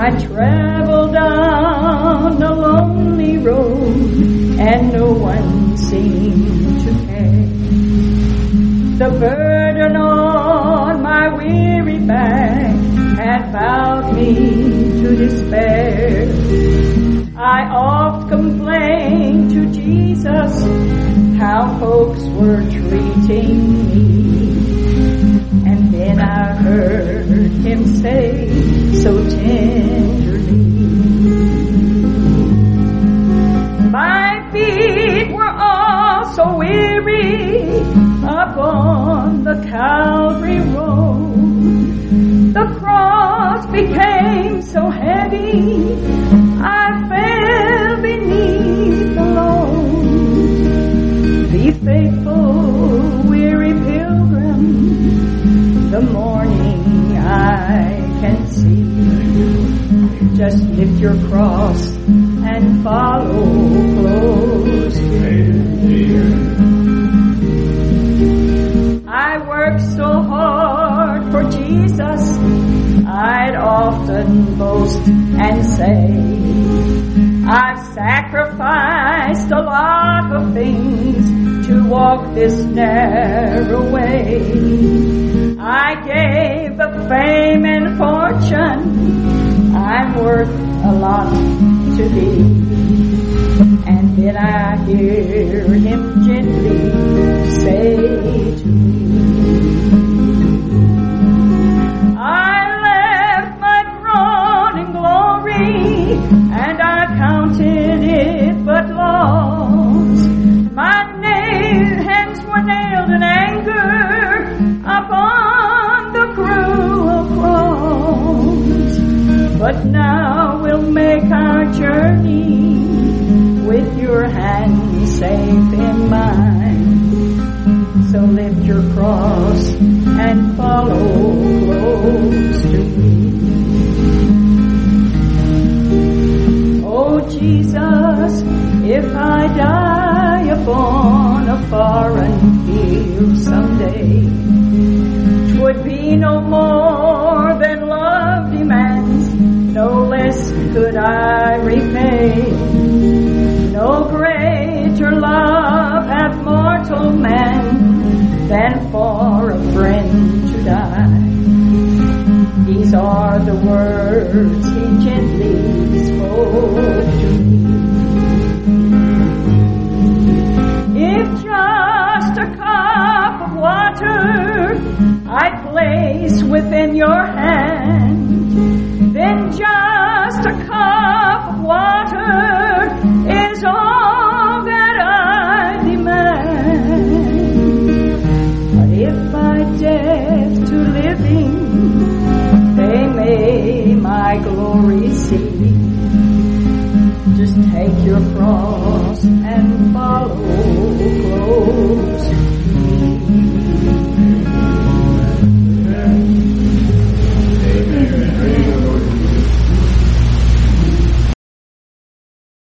I travel down the lonely road and no one seemed to care. The burden on my weary back had bowed me to despair. I oft complained to Jesus how folks were treating me. And then I heard him say so tenderly, my feet were all so weary upon the Calvary road. The cross became so heavy, I fell beneath the load. Be faithful, weary pilgrim, the morning I can see. Just lift your cross and follow close to me. I worked so hard for Jesus, I'd often boast and say, I've sacrificed a lot of things to walk this narrow way. I gave the fame and fortune, I'm worth a lot to thee. And then I hear him gently say to me, I left my throne in glory, and I counted it but loss. My hands were nailed in anger upon the cruel cross. But now we'll make our journey with your hand safe in mine. So lift your cross and follow close to me. Oh Jesus, if I die upon a foreign field someday, 'twould be no more than love demands, no less could I repay. No greater love hath mortal man than for a friend to die. These are the words he gently spoke to me. If just a cup of water I place within your hand, then just a cup of water is all that I demand. But if by death to living they may my glory see, just take your cross